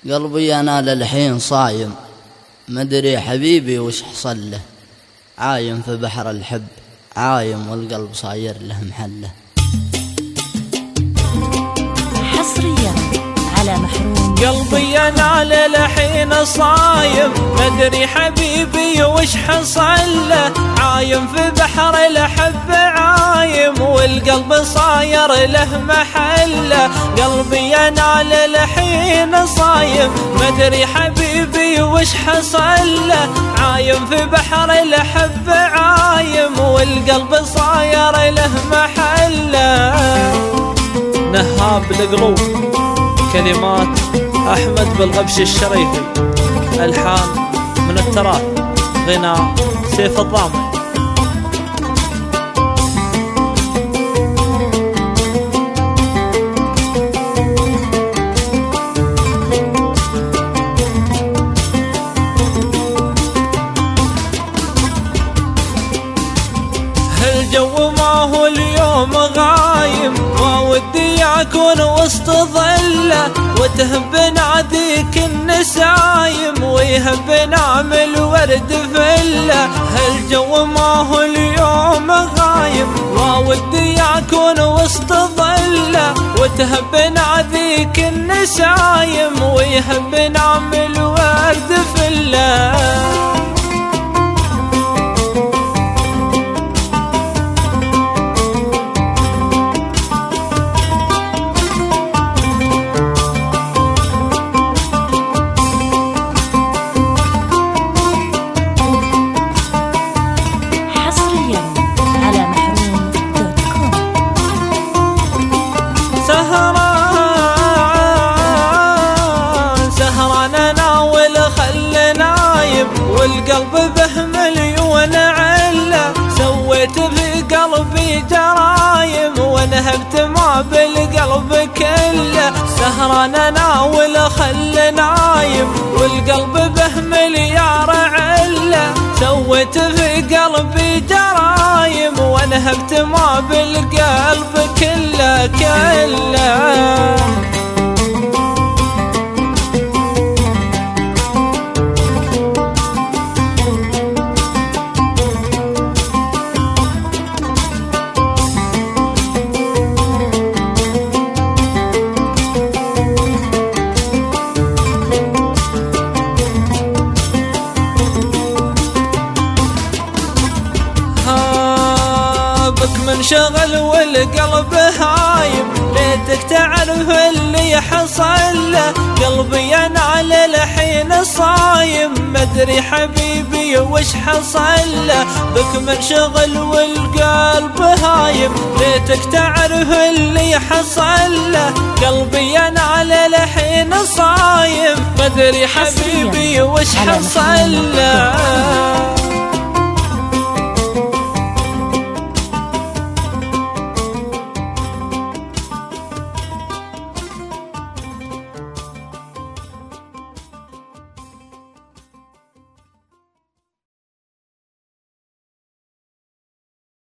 قلبي أنا للحين صايم، مدري حبيبي وش حصل له، عايم في بحر الحب عايم والقلب صاير له محله. حصريا على محروم. قلبي أنا للحين صايم، مدري حبيبي وش حصل له، عايم في بحر الحب عايم والقلب صاير له محله. قلبي أنا للحين صايم، مدري حبيبي وش حصل له، عايم في بحر الحب عايم والقلب صاير له محله. نهاب القلوب، كلمات أحمد بالغبش الشريفي، ألحان من التراث، غناء سيف الضامن. الجو ما هو اليوم غايم، ودي أكون وسط ظله وتهب ناديك النسايم ويهب نعمل ورد فله. الجو ما هو اليوم غايم، ودي أكون وسط ظله وتهب ناديك النسايم ويهب نعمل ورد فله. سهران أنا والخل نايم والقلب به مليون علة، سويت في قلبي جرايم ونهبت ما بالقلب كله. سهران أنا والخل نايم والقلب به مليار علة، سويت في قلبي جرايم ونهبت ما بالقلب كله كله. منشغل والقلب هايم، ليتك تعرف اللي حصل له. قلبي أنا للحين صايم، مدري حبيبي وش حصل له. بك منشغل والقلب هايم، ليتك تعرف اللي حصل له. قلبي أنا للحين صايم، مدري حبيبي وش حصل له.